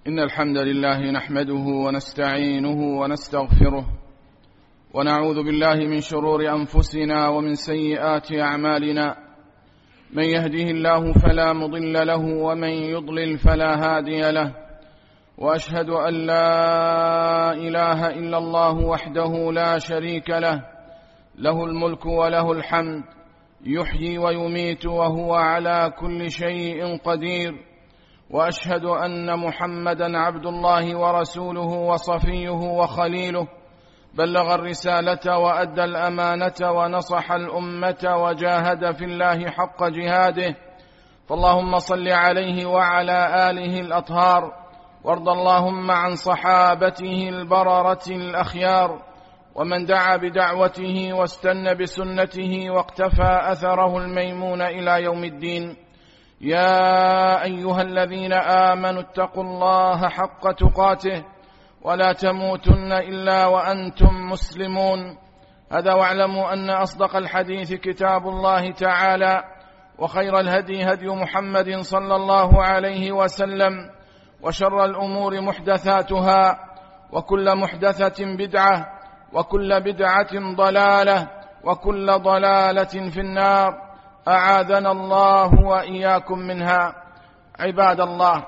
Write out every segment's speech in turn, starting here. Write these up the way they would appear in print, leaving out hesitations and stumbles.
إن الحمد لله نحمده ونستعينه ونستغفره ونعوذ بالله من شرور أنفسنا ومن سيئات أعمالنا. من يهده الله فلا مضل له ومن يضلل فلا هادي له، وأشهد أن لا إله إلا الله وحده لا شريك له، له الملك وله الحمد، يحيي ويميت وهو على كل شيء قدير. وأشهد أن محمدًا عبد الله ورسوله وصفيه وخليله، بلغ الرسالة وأدى الأمانة ونصح الأمة وجاهد في الله حق جهاده، فاللهم صل عليه وعلى آله الأطهار، وارض اللهم عن صحابته البررة الأخيار، ومن دعا بدعوته واستنى بسنته واقتفى أثره الميمون إلى يوم الدين. يا أيها الذين آمنوا اتقوا الله حق تقاته ولا تموتن إلا وأنتم مسلمون. هذا واعلموا أن أصدق الحديث كتاب الله تعالى، وخير الهدي هدي محمد صلى الله عليه وسلم، وشر الأمور محدثاتها، وكل محدثة بدعة، وكل بدعة ضلالة، وكل ضلالة في النار، أعاذنا الله وإياكم منها. عباد الله،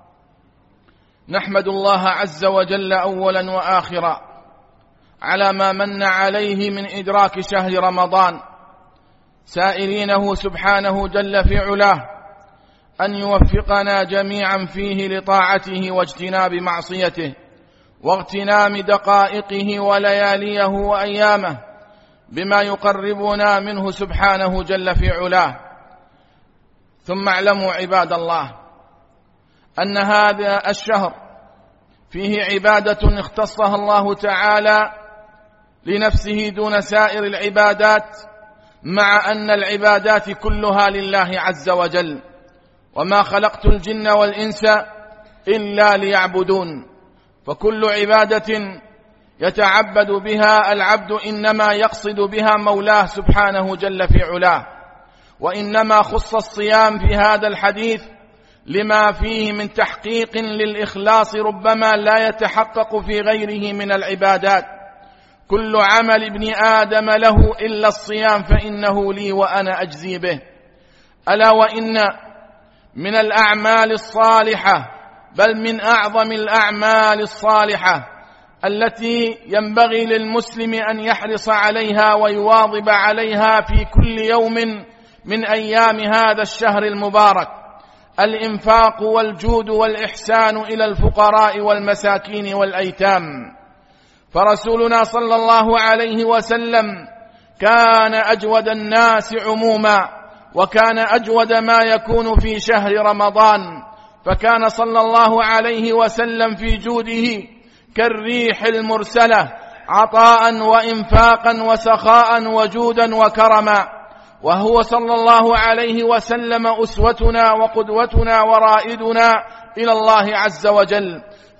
نحمد الله عز وجل أولا وآخرا على ما من عليه من إدراك شهر رمضان، سائلينه سبحانه جل في علاه أن يوفقنا جميعا فيه لطاعته واجتناب معصيته، واغتنام دقائقه ولياليه وأيامه بما يقربنا منه سبحانه جل في علاه. ثم اعلموا عباد الله أن هذا الشهر فيه عبادة اختصها الله تعالى لنفسه دون سائر العبادات، مع أن العبادات كلها لله عز وجل، وما خلقت الجن والإنس إلا ليعبدون. فكل عبادة يتعبد بها العبد إنما يقصد بها مولاه سبحانه جل في علاه، وإنما خص الصيام في هذا الحديث لما فيه من تحقيق للإخلاص ربما لا يتحقق في غيره من العبادات. كل عمل ابن آدم له إلا الصيام فإنه لي وأنا أجزي به. ألا وإن من الأعمال الصالحة، بل من أعظم الأعمال الصالحة التي ينبغي للمسلم أن يحرص عليها ويواظب عليها في كل يوم من أيام هذا الشهر المبارك، الإنفاق والجود والإحسان إلى الفقراء والمساكين والأيتام. فرسولنا صلى الله عليه وسلم كان أجود الناس عموما، وكان أجود ما يكون في شهر رمضان، فكان صلى الله عليه وسلم في جوده كالريح المرسلة، عطاء وإنفاقا وسخاء وجودا وكرما. وهو صلى الله عليه وسلم أسوتنا وقدوتنا ورائدنا إلى الله عز وجل.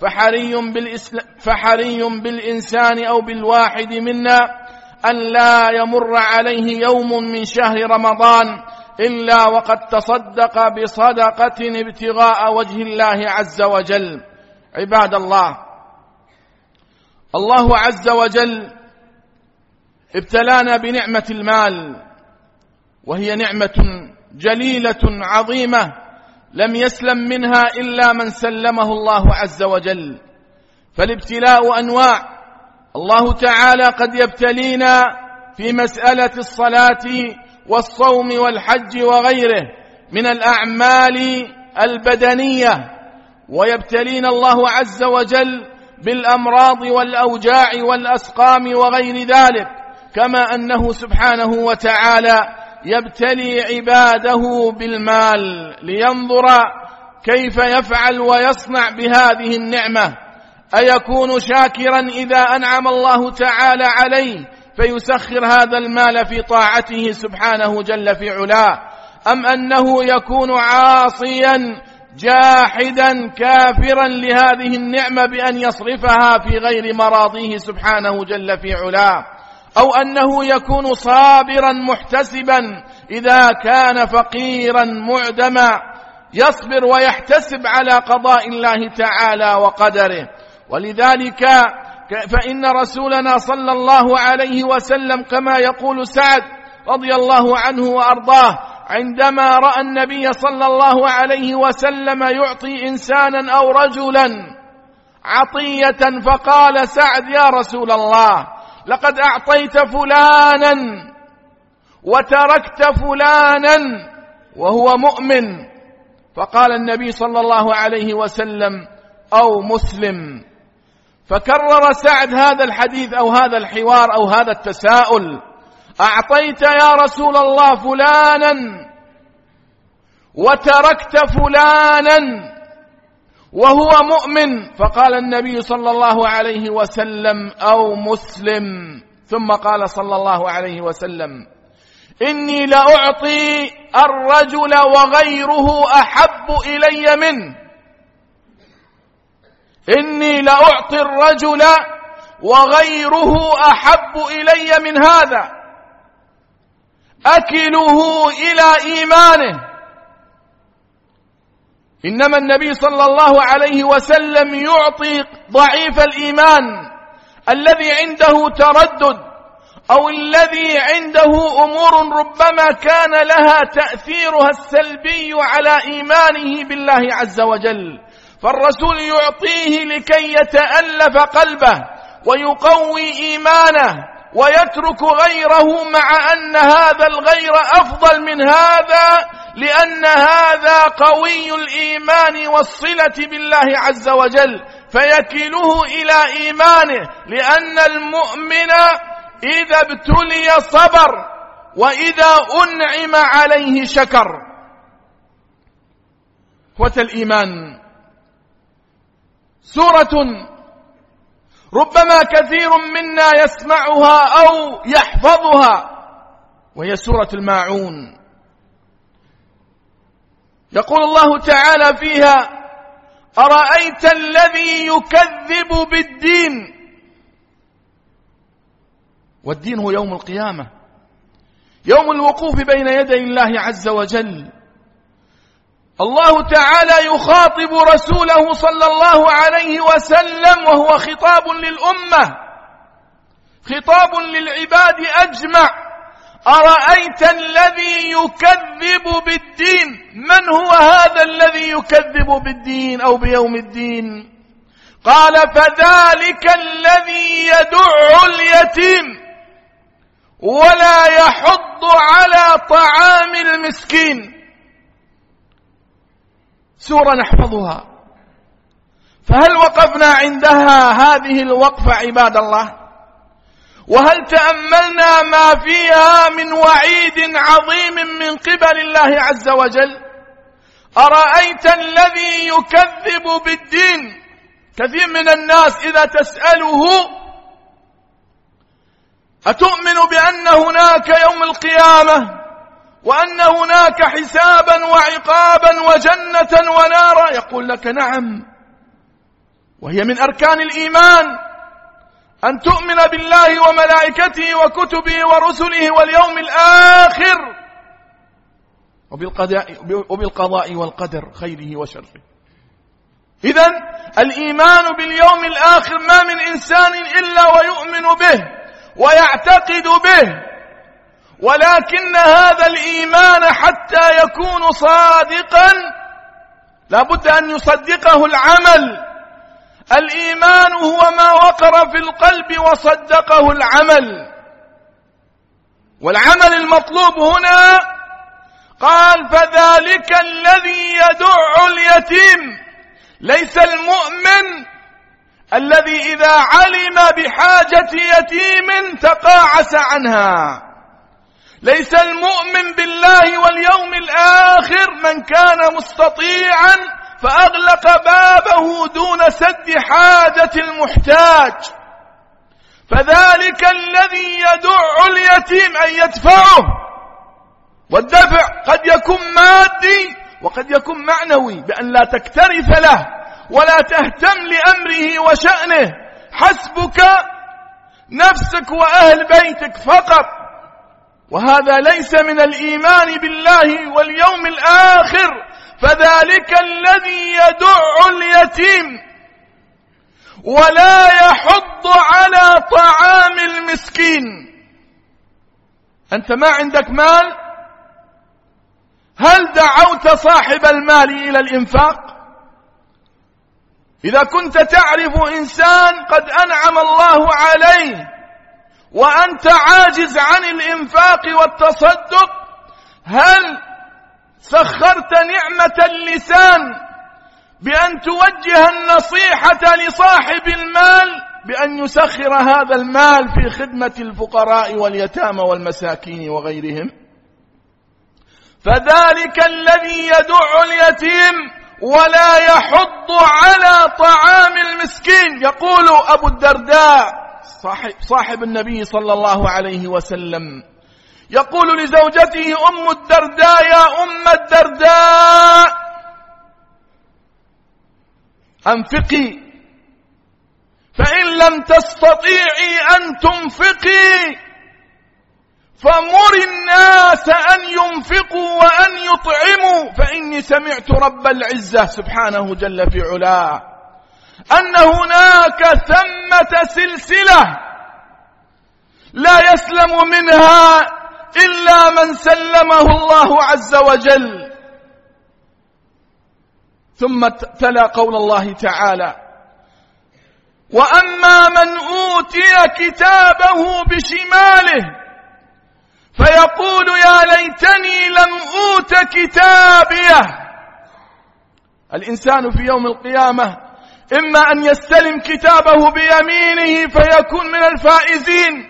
فحري بالإنسان أو بالواحد منا أن لا يمر عليه يوم من شهر رمضان إلا وقد تصدق بصدقة ابتغاء وجه الله عز وجل. عباد الله، الله عز وجل ابتلانا بنعمة المال، وهي نعمة جليلة عظيمة لم يسلم منها إلا من سلمه الله عز وجل. فالابتلاء أنواع، الله تعالى قد يبتلينا في مسألة الصلاة والصوم والحج وغيره من الأعمال البدنية، ويبتلينا الله عز وجل بالأمراض والأوجاع والأسقام وغير ذلك، كما أنه سبحانه وتعالى يبتلي عباده بالمال لينظر كيف يفعل ويصنع بهذه النعمة. أيكون شاكرا إذا أنعم الله تعالى عليه فيسخر هذا المال في طاعته سبحانه جل في علاه، أم أنه يكون عاصيا جاحدا كافرا لهذه النعمة بأن يصرفها في غير مراضيه سبحانه جل في علاه، أو أنه يكون صابرا محتسبا إذا كان فقيرا معدما يصبر ويحتسب على قضاء الله تعالى وقدره. ولذلك فإن رسولنا صلى الله عليه وسلم كما يقول سعد رضي الله عنه وأرضاه عندما رأى النبي صلى الله عليه وسلم يعطي إنسانا أو رجلا عطية، فقال سعد: يا رسول الله، لقد أعطيت فلانا وتركت فلانا وهو مؤمن. فقال النبي صلى الله عليه وسلم: أو مسلم. فكرر سعد هذا الحديث أو هذا الحوار أو هذا التساؤل: أعطيت يا رسول الله فلانا وتركت فلانا وهو مؤمن. فقال النبي صلى الله عليه وسلم: أو مسلم. ثم قال صلى الله عليه وسلم: إني لأعطي الرجل وغيره أحب إلي منه. إني لأعطي الرجل وغيره أحب إلي من هذا، أكله إلى إيمانه. إنما النبي صلى الله عليه وسلم يعطي ضعيف الإيمان الذي عنده تردد أو الذي عنده أمور ربما كان لها تأثيرها السلبي على إيمانه بالله عز وجل، فالرسول يعطيه لكي يتألف قلبه ويقوي إيمانه ويترك غيره، مع أن هذا الغير أفضل من هذا، لأن هذا قوي الإيمان والصلة بالله عز وجل، فيكله إلى إيمانه، لأن المؤمن إذا ابتلي صبر وإذا أنعم عليه شكر. إخوة الإيمان، سورة ربما كثير منا يسمعها أو يحفظها، وهي سورة الماعون. يقول الله تعالى فيها: أرأيت الذي يكذب بالدين. والدين هو يوم القيامة، يوم الوقوف بين يدي الله عز وجل. الله تعالى يخاطب رسوله صلى الله عليه وسلم وهو خطاب للأمة، خطاب للعباد أجمع. أرأيت الذي يكذب بالدين. من هو هذا الذي يكذب بالدين أو بيوم الدين؟ قال: فذلك الذي يدع اليتيم ولا يحض على طعام المسكين. سورة نحفظها، فهل وقفنا عندها هذه الوقفة عباد الله؟ وهل تأملنا ما فيها من وعيد عظيم من قبل الله عز وجل؟ أرأيت الذي يكذب بالدين. كثير من الناس إذا تسأله: أتؤمن بأن هناك يوم القيامة وأن هناك حسابا وعقابا وجنة ونارا؟ يقول لك: نعم، وهي من أركان الإيمان أن تؤمن بالله وملائكته وكتبه ورسله واليوم الآخر وبالقضاء والقدر خيره وشره. إذن الإيمان باليوم الآخر ما من إنسان إلا ويؤمن به ويعتقد به، ولكن هذا الإيمان حتى يكون صادقا لابد أن يصدقه العمل. الإيمان هو ما وقر في القلب وصدقه العمل، والعمل المطلوب هنا قال: فذلك الذي يدع اليتيم. ليس المؤمن الذي إذا علم بحاجة يتيم تقاعس عنها. ليس المؤمن بالله واليوم الآخر من كان مستطيعا فأغلق بابه دون سد حاجة المحتاج. فذلك الذي يدع اليتيم أن يدفعه، والدفع قد يكون مادي وقد يكون معنوي، بأن لا تكترث له ولا تهتم لأمره وشأنه، حسبك نفسك وأهل بيتك فقط. وهذا ليس من الإيمان بالله واليوم الآخر، فذلك الذي يدع اليتيم ولا يحض على طعام المسكين. أنت ما عندك مال، هل دعوت صاحب المال إلى الإنفاق؟ إذا كنت تعرف إنسان قد أنعم الله عليه وأنت عاجز عن الإنفاق والتصدق، هل سخرت نعمة اللسان بأن توجه النصيحة لصاحب المال بأن يسخر هذا المال في خدمة الفقراء واليتامى والمساكين وغيرهم؟ فذلك الذي يدع اليتيم ولا يحض على طعام المسكين. يقول أبو الدرداء صاحب النبي صلى الله عليه وسلم، يقول لزوجته أم الدرداء: يا أم الدرداء أنفقي، فإن لم تستطيعي أن تنفقي فمر الناس أن ينفقوا وأن يطعموا، فإني سمعت رب العزة سبحانه جل في علاه أن هناك ثمة سلسلة لا يسلم منها إلا من سلمه الله عز وجل. ثم تلا قول الله تعالى: وأما من أوتي كتابه بشماله فيقول يا ليتني لم أوت كتابيه. الإنسان في يوم القيامة إما أن يستلم كتابه بيمينه فيكون من الفائزين،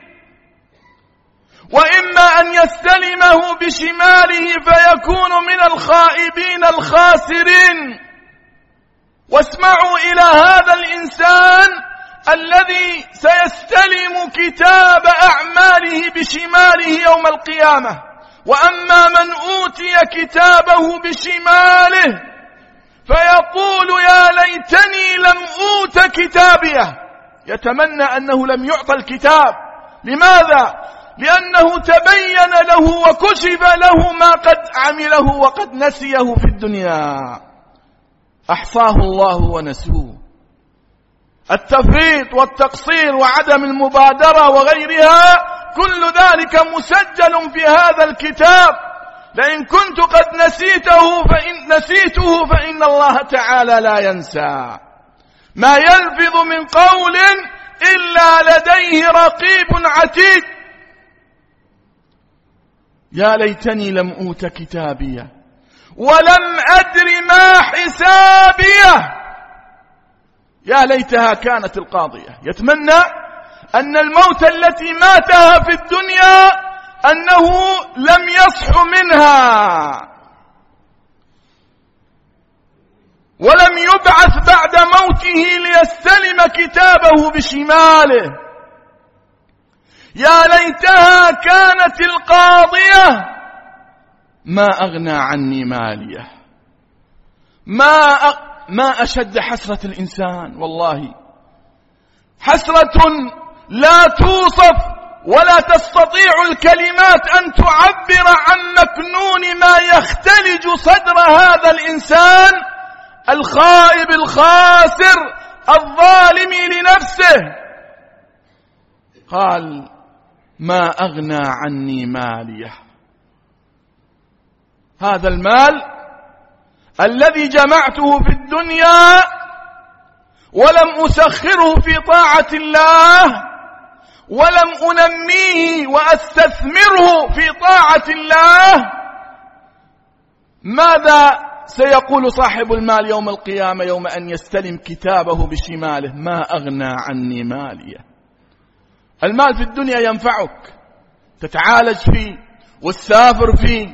وإما أن يستلمه بشماله فيكون من الخائبين الخاسرين. واسمعوا إلى هذا الإنسان الذي سيستلم كتاب أعماله بشماله يوم القيامة. وأما من أوتي كتابه بشماله فيقول يا ليتني لم أوت كتابيه، يتمنى أنه لم يعطى الكتاب. لماذا؟ لأنه تبين له وكشف له ما قد عمله وقد نسيه في الدنيا، أحصاه الله ونسوه. التفريط والتقصير وعدم المبادرة وغيرها كل ذلك مسجل في هذا الكتاب. لئن كنت قد نسيته فإن الله تعالى لا ينسى. ما يلفظ من قول إلا لديه رقيب عتيد. يا ليتني لم أوت كتابيه ولم أدر ما حسابيه. يا ليتها كانت القاضية. يتمنى أن الموت التي ماتها في الدنيا أنه لم يصح منها ولم يبعث بعد موته ليستلم كتابه بشماله. يا ليتها كانت القاضية ما أغنى عني ماليه. ما أشد حسرة الإنسان، والله حسرة لا توصف ولا تستطيع الكلمات أن تعبر عن مكنون ما يختلج صدر هذا الإنسان الخائب الخاسر الظالم لنفسه. قال: ما أغنى عني ماليه. هذا المال الذي جمعته في الدنيا ولم أسخره في طاعة الله ولم أنميه وأستثمره في طاعة الله، ماذا سيقول صاحب المال يوم القيامة يوم أن يستلم كتابه بشماله؟ ما أغنى عني ماليه. المال في الدنيا ينفعك، تتعالج فيه وتسافر فيه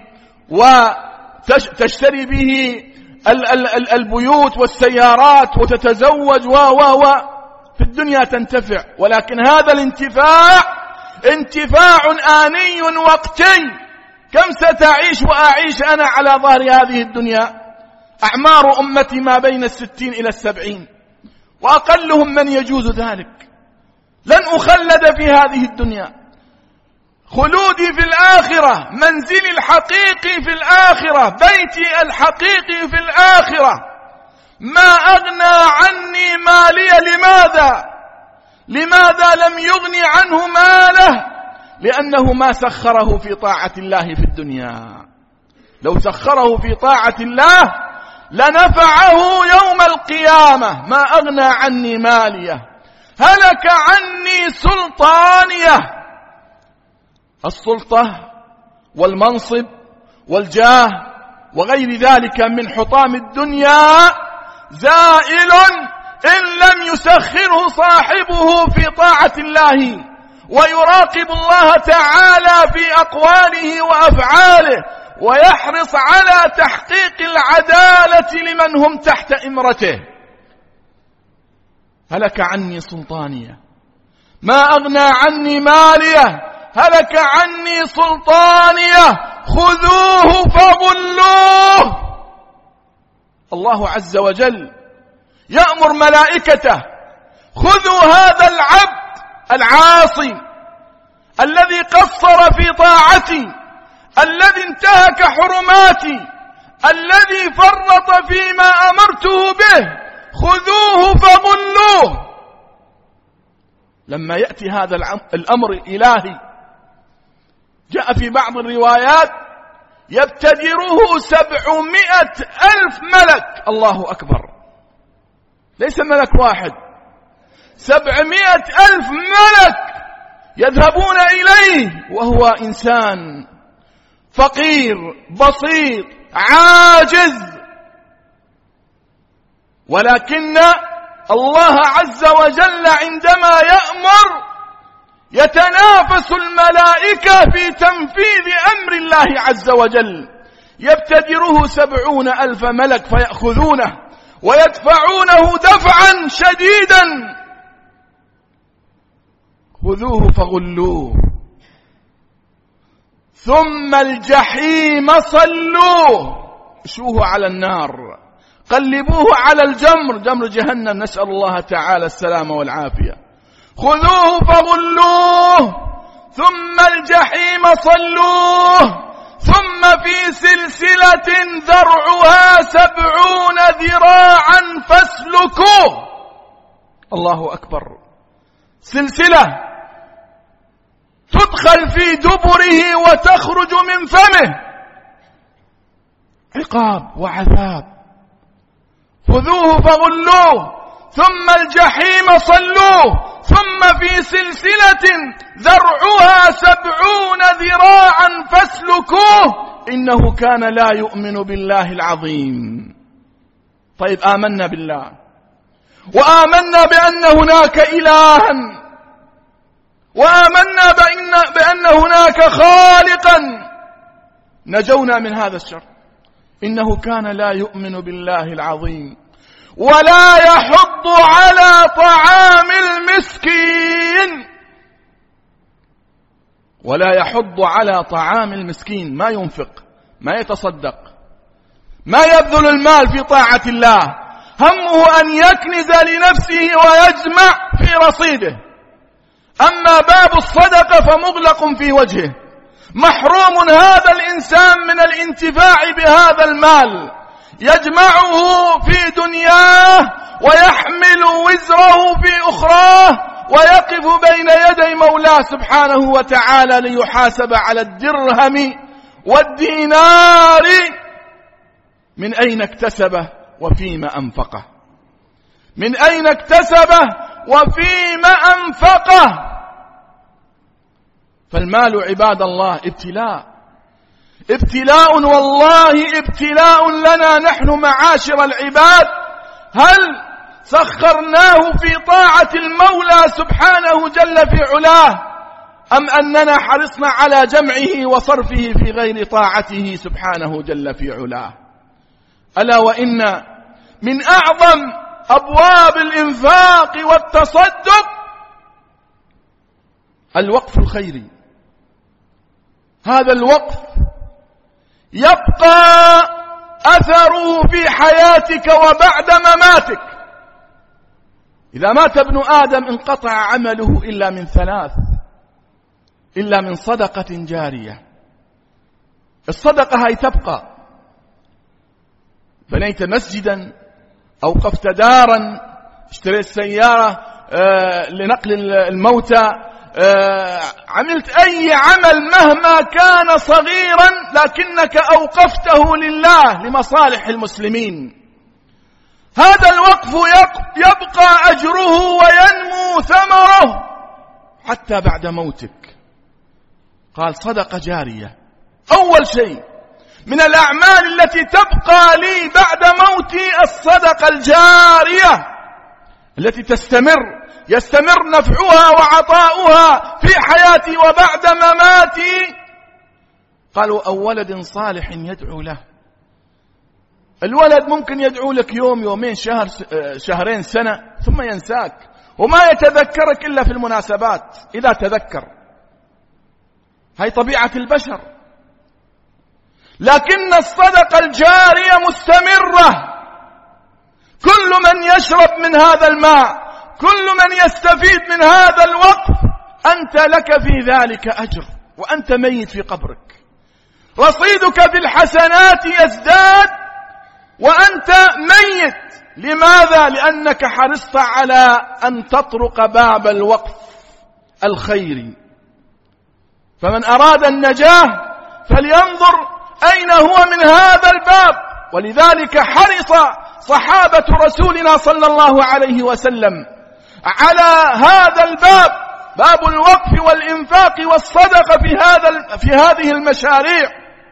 وتشتري به البيوت والسيارات وتتزوج في الدنيا تنتفع. ولكن هذا الانتفاع انتفاع آني وقتي. كم ستعيش وأعيش أنا على ظهر هذه الدنيا؟ أعمار أمتي ما بين 60 إلى 70، وأقلهم من يجوز ذلك. لن أخلد في هذه الدنيا. خلودي في الآخرة، منزلي الحقيقي في الآخرة، بيتي الحقيقي في الآخرة. ما أغنى عني مالي. لماذا لم يغني عنه ماله؟ لأنه ما سخره في طاعة الله في الدنيا. لو سخره في طاعة الله لنفعه يوم القيامة. ما أغنى عني مالية، هلك عني سلطانية. السلطة والمنصب والجاه وغير ذلك من حطام الدنيا زائل إن لم يسخره صاحبه في طاعة الله ويراقب الله تعالى في أقواله وأفعاله ويحرص على تحقيق العدالة لمن هم تحت إمرته. هلك عني سلطانية، ما أغنى عني مالية، هلك عني سلطانية، خذوه فغلوه. الله عز وجل يأمر ملائكته: خذوا هذا العبد العاصي الذي قصر في طاعتي، الذي انتهك حرماتي، الذي فرط فيما أمرته به، خذوه فغلوه. لما يأتي هذا الأمر الإلهي جاء في بعض الروايات يبتدره 700,000 ملك. الله أكبر، ليس ملك واحد، 700,000 ملك يذهبون إليه وهو إنسان فقير بسيط عاجز. ولكن الله عز وجل عندما يأمر يتنافس الملائكة في تنفيذ أمر الله عز وجل. يبتدره 70,000 ملك فيأخذونه ويدفعونه دفعا شديدا. خذوه فغلوه ثم الجحيم صلوه. اشوه على النار، قلبوه على الجمر، جمر جهنم، نسأل الله تعالى السلامة والعافية. خذوه فغلوه ثم الجحيم صلوه ثم في سلسلة ذرعها 70 ذراعا فاسلكوه. الله أكبر، سلسلة تدخل في دبره وتخرج من فمه، عقاب وعذاب. خذوه فغلوه ثم الجحيم صلوه ثم في سلسلة ذرعها 70 ذراعا فاسلكوه إنه كان لا يؤمن بالله العظيم. طيب، آمنا بالله وآمنا بأن هناك إلها وآمنا بأن هناك خالقا، نجونا من هذا الشر. إنه كان لا يؤمن بالله العظيم ولا يحض على طعام المسكين. ولا يحض على طعام المسكين، ما ينفق، ما يتصدق، ما يبذل المال في طاعة الله، همه أن يكنز لنفسه ويجمع في رصيده. أما باب الصدقة فمغلق في وجهه، محروم هذا الإنسان من الانتفاع بهذا المال، يجمعه في دنياه ويحمل وزره في أخراه ويقف بين يدي مولاه سبحانه وتعالى ليحاسب على الدرهم والدينار من أين اكتسبه وفيما أنفقه، من أين اكتسبه وفيما أنفقه. فالمال عباد الله ابتلاء والله ابتلاء لنا نحن معاشر العباد. هل سخرناه في طاعة المولى سبحانه جل في علاه أم أننا حرصنا على جمعه وصرفه في غير طاعته سبحانه جل في علاه؟ ألا وإن من أعظم أبواب الإنفاق والتصدق الوقف الخيري. هذا الوقف يبقى أثره في حياتك وبعد مماتك. إذا مات ابن آدم انقطع عمله إلا من 3: إلا من صدقة جارية. الصدقة هاي تبقى. بنيت مسجدا، أوقفت دارا، اشتريت سيارة لنقل الموتى، عملت أي عمل مهما كان صغيرا لكنك أوقفته لله لمصالح المسلمين، هذا الوقف يبقى أجره وينمو ثمره حتى بعد موتك. قال صدقة جارية. أول شيء من الأعمال التي تبقى لي بعد موتي الصدقة الجارية التي يستمر نفعها وعطاؤها في حياتي وبعد مماتي. قالوا أو ولد صالح يدعو له. الولد ممكن يدعو لك يوم، يومين، شهر، شهرين، سنة، ثم ينساك وما يتذكرك إلا في المناسبات إذا تذكر. هاي طبيعة البشر. لكن الصدقة الجارية مستمرة. كل من يشرب من هذا الماء، كل من يستفيد من هذا الوقف، أنت لك في ذلك أجر وأنت ميت في قبرك. رصيدك بالحسنات يزداد وأنت ميت. لماذا؟ لأنك حرصت على أن تطرق باب الوقف الخيري. فمن أراد النجاة فلينظر أين هو من هذا الباب. ولذلك حرص صحابة رسولنا صلى الله عليه وسلم على هذا الباب، باب الوقف والإنفاق والصدقة في هذه المشاريع.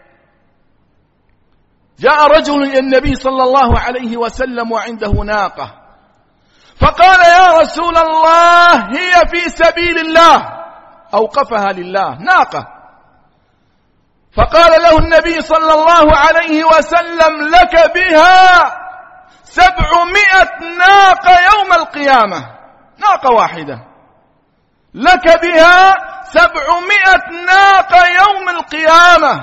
جاء رجل إلى النبي صلى الله عليه وسلم وعنده ناقة، فقال يا رسول الله هي في سبيل الله، أوقفها لله ناقة. فقال له النبي صلى الله عليه وسلم لك بها 700 ناقة يوم القيامة. ناقة واحدة لك بها 700 ناقة يوم القيامة.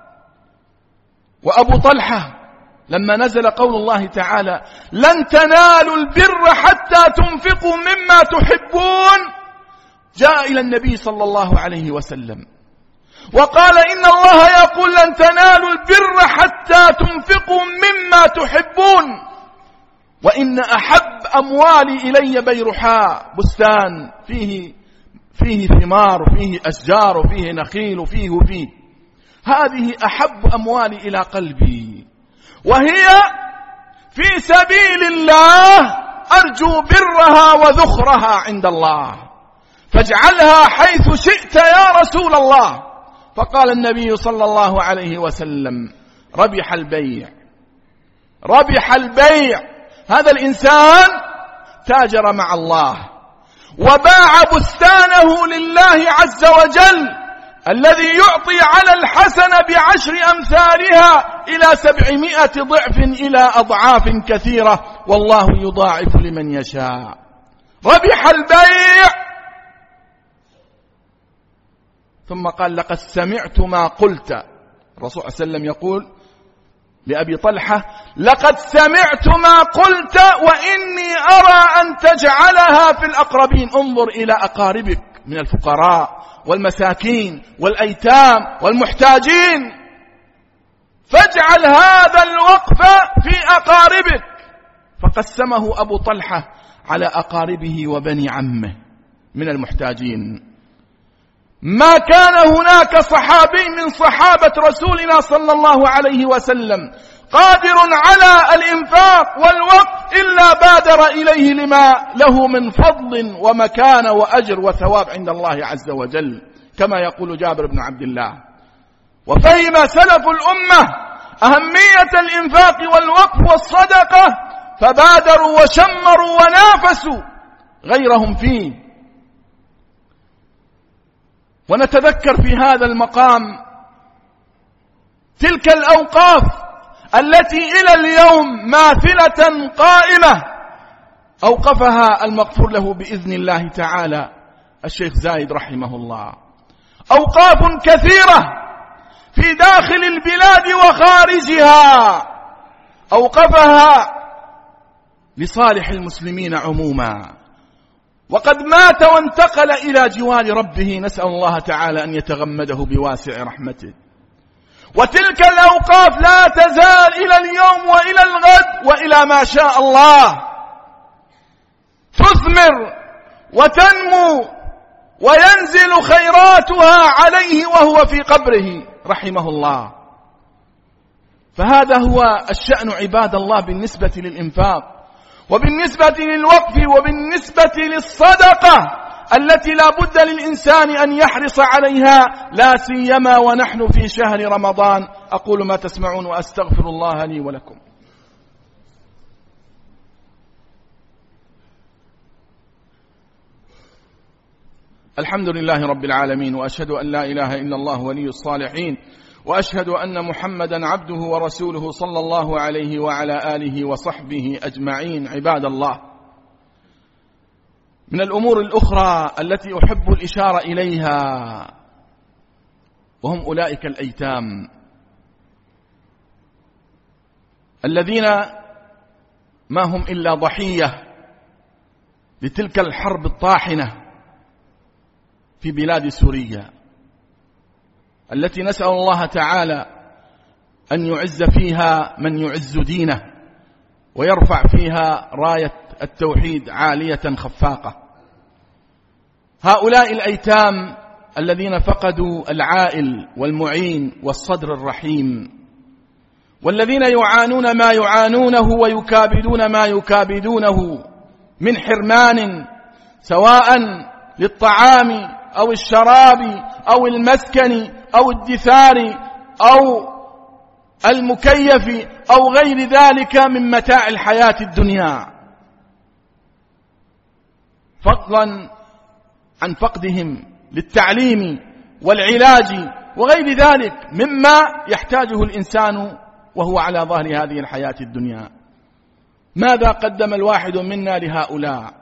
وأبو طلحة لما نزل قول الله تعالى لن تنالوا البر حتى تنفقوا مما تحبون، جاء إلى النبي صلى الله عليه وسلم وقال إن الله يقول لن تنالوا البر حتى تنفقوا مما تحبون، وإن أحب أموالي إلي بيرحاء، بستان فيه ثمار وفيه أشجار وفيه نخيل وفيه هذه أحب أموالي إلى قلبي، وهي في سبيل الله أرجو برها وذخرها عند الله، فاجعلها حيث شئت يا رسول الله. فقال النبي صلى الله عليه وسلم ربح البيع، ربح البيع. هذا الإنسان تاجر مع الله وباع بستانه لله عز وجل الذي يعطي على الحسنة ب10 أمثالها إلى 700 ضعف إلى أضعاف كثيرة، والله يضاعف لمن يشاء. ربح البيع. ثم قال لقد سمعت ما قلت. الرسول صلى الله عليه وسلم يقول لأبي طلحة لقد سمعت ما قلت وإني أرى أن تجعلها في الأقربين. انظر إلى أقاربك من الفقراء والمساكين والأيتام والمحتاجين، فاجعل هذا الوقف في أقاربك. فقسمه أبو طلحة على أقاربه وبني عمه من المحتاجين. ما كان هناك صحابي من صحابة رسولنا صلى الله عليه وسلم قادر على الإنفاق والوقف إلا بادر إليه لما له من فضل ومكانة وأجر وثواب عند الله عز وجل، كما يقول جابر بن عبد الله. وفهم سلف الأمة أهمية الإنفاق والوقف والصدقة، فبادروا وشمروا ونافسوا غيرهم فيه. ونتذكر في هذا المقام تلك الأوقاف التي إلى اليوم ماثلة قائمة أوقفها المغفور له بإذن الله تعالى الشيخ زايد رحمه الله. أوقاف كثيرة في داخل البلاد وخارجها أوقفها لصالح المسلمين عموما، وقد مات وانتقل إلى جوار ربه، نسأل الله تعالى أن يتغمده بواسع رحمته. وتلك الأوقاف لا تزال إلى اليوم وإلى الغد وإلى ما شاء الله تثمر وتنمو وينزل خيراتها عليه وهو في قبره رحمه الله. فهذا هو الشأن عباد الله بالنسبة للإنفاق، وبالنسبة للوقف، وبالنسبة للصدقة التي لا بد للإنسان أن يحرص عليها، لا سيما ونحن في شهر رمضان. أقول ما تسمعون وأستغفر الله لي ولكم. الحمد لله رب العالمين، وأشهد أن لا إله إلا الله ولي الصالحين، وأشهد أن محمدا عبده ورسوله صلى الله عليه وعلى آله وصحبه أجمعين. عباد الله، من الأمور الأخرى التي أحب الإشارة إليها وهم أولئك الأيتام الذين ما هم إلا ضحية لتلك الحرب الطاحنة في بلاد سوريا، التي نسأل الله تعالى أن يعز فيها من يعز دينه ويرفع فيها راية التوحيد عالية خفاقة. هؤلاء الأيتام الذين فقدوا العائل والمعين والصدر الرحيم، والذين يعانون ما يعانونه ويكابدون ما يكابدونه من حرمان، سواء للطعام أو الشراب أو المسكن أو الدثار أو المكيف أو غير ذلك من متاع الحياة الدنيا، فضلا عن فقدهم للتعليم والعلاج وغير ذلك مما يحتاجه الإنسان وهو على ظهر هذه الحياة الدنيا. ماذا قدم الواحد منا لهؤلاء؟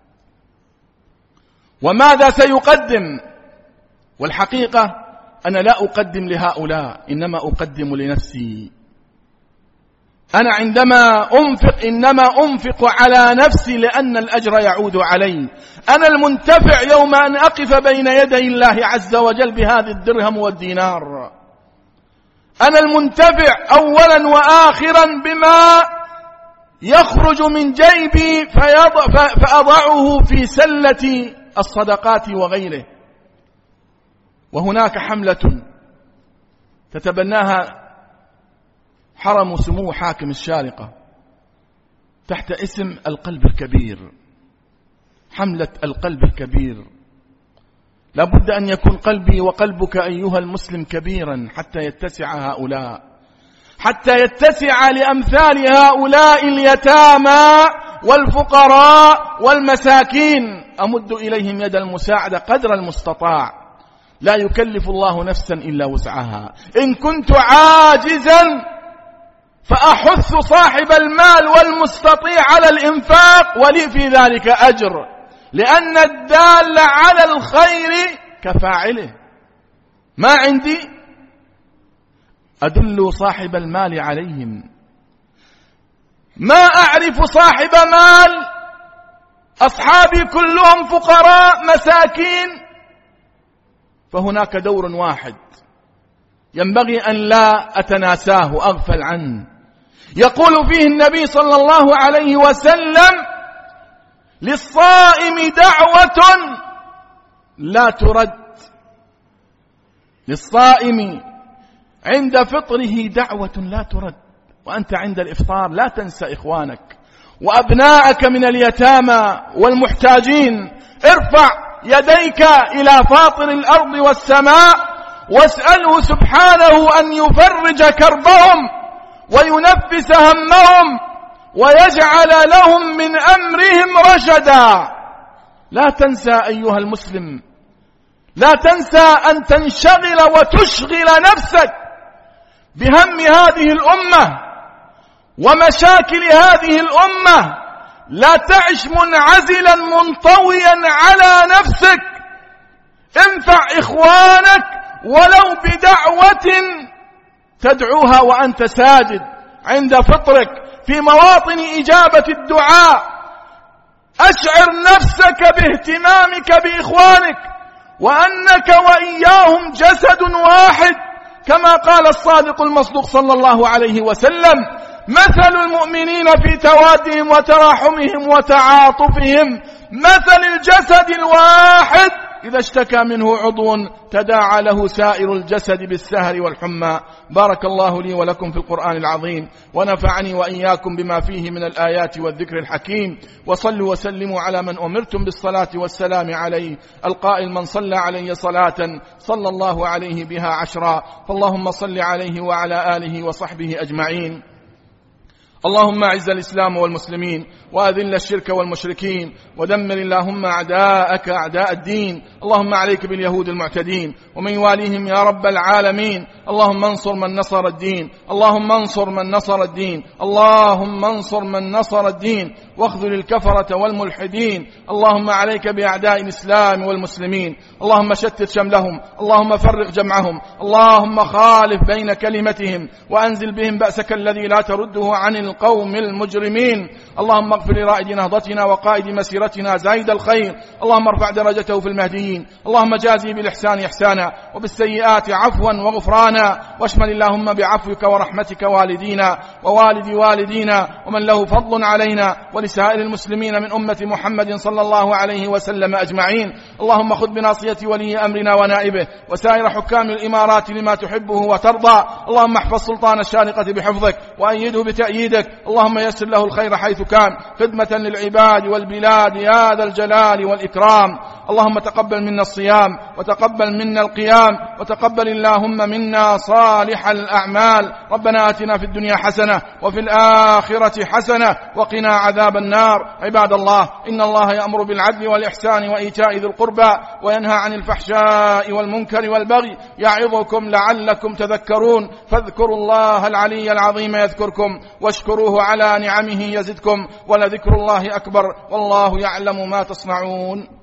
وماذا سيقدم؟ والحقيقة أنا لا أقدم لهؤلاء، إنما أقدم لنفسي. أنا عندما أنفق إنما أنفق على نفسي، لأن الأجر يعود علي. أنا المنتفع يوم أن أقف بين يدي الله عز وجل بهذا الدرهم والدينار. أنا المنتفع أولا وآخرا بما يخرج من جيبي فأضعه في سلة الصدقات وغيره. وهناك حملة تتبناها حرم سمو حاكم الشارقة تحت اسم القلب الكبير، حملة القلب الكبير. لا بد أن يكون قلبي وقلبك أيها المسلم كبيرا حتى يتسع هؤلاء، حتى يتسع لأمثال هؤلاء اليتامى والفقراء والمساكين. أمد إليهم يد المساعدة قدر المستطاع، لا يكلف الله نفسا إلا وسعها. إن كنت عاجزا فأحث صاحب المال والمستطيع على الإنفاق، ولي في ذلك أجر، لأن الدال على الخير كفاعله. ما عندي أدل صاحب المال عليهم. ما أعرف صاحب مال، أصحابي كلهم فقراء مساكين، فهناك دور واحد ينبغي أن لا أتناساه أغفل عنه. يقول فيه النبي صلى الله عليه وسلم: للصائم دعوة لا ترد. للصائم عند فطره دعوة لا ترد، وأنت عند الإفطار لا تنسى إخوانك وأبناءك من اليتامى والمحتاجين. ارفع يديك إلى فاطر الأرض والسماء واسأله سبحانه أن يفرج كربهم وينفس همهم ويجعل لهم من أمرهم رشدا. لا تنسى أيها المسلم، لا تنسى أن تنشغل وتشغل نفسك بهم هذه الأمة ومشاكل هذه الأمة. لا تعش منعزلا منطويا على نفسك. انفع إخوانك ولو بدعوة تدعوها وأنت ساجد عند فطرك في مواطن إجابة الدعاء. أشعر نفسك باهتمامك بإخوانك وأنك وإياهم جسد واحد، كما قال الصادق المصدوق صلى الله عليه وسلم: مثل المؤمنين في توادهم وتراحمهم وتعاطفهم مثل الجسد الواحد إذا اشتكى منه عضو تداعى له سائر الجسد بالسهر والحمى. بارك الله لي ولكم في القرآن العظيم، ونفعني وإياكم بما فيه من الآيات والذكر الحكيم. وصلوا وسلموا على من أمرتم بالصلاة والسلام عليه، القائل: من صلى علي صلاة صلى الله عليه بها 10. فاللهم صل عليه وعلى آله وصحبه أجمعين. اللهم أعز الإسلام والمسلمين، وأذل الشرك والمشركين، ودمر اللهم أعداءك أعداء الدين. اللهم عليك باليهود المعتدين ومن يواليهم يا رب العالمين. اللهم انصر من نصر الدين، اللهم انصر من نصر الدين، اللهم انصر من نصر الدين، واخذل الكفرة والملحدين. اللهم عليك بأعداء الإسلام والمسلمين، اللهم شتت شملهم، اللهم فرق جمعهم، اللهم خالف بين كلمتهم، وأنزل بهم بأسك الذي لا ترده عن القوم المجرمين. اللهم اغفر لرائد نهضتنا وقائد مسيرتنا زايد الخير، اللهم ارفع درجته في المهديين، اللهم جازي بالإحسان إحسانا وبالسيئات عفوا وغفرانا، واشمل اللهم بعفوك ورحمتك والدينا ووالد والدينا ومن له فضل علينا ولسائر المسلمين من أمة محمد صلى الله عليه وسلم أجمعين. اللهم خذ بناصية ولي أمرنا ونائبه وسائر حكام الإمارات لما تحبه وترضى. اللهم احفظ سلطان الشارقة بحفظك وأيده بتأييدك، اللهم يسر له الخير حيث كان، خدمة للعباد والبلاد يا ذا الجلال والإكرام. اللهم تقبل منا الصيام، وتقبل منا القيام، وتقبل اللهم منا صالح الأعمال. ربنا آتنا في الدنيا حسنة وفي الآخرة حسنة وقنا عذاب النار. عباد الله، إن الله يأمر بالعدل والإحسان وإيتاء ذي القربى وينهى عن الفحشاء والمنكر والبغي، يعظكم لعلكم تذكرون. فاذكروا الله العلي العظيم يذكركم، واشكروه على نعمه يزدكم، ولذكر الله أكبر، والله يعلم ما تصنعون.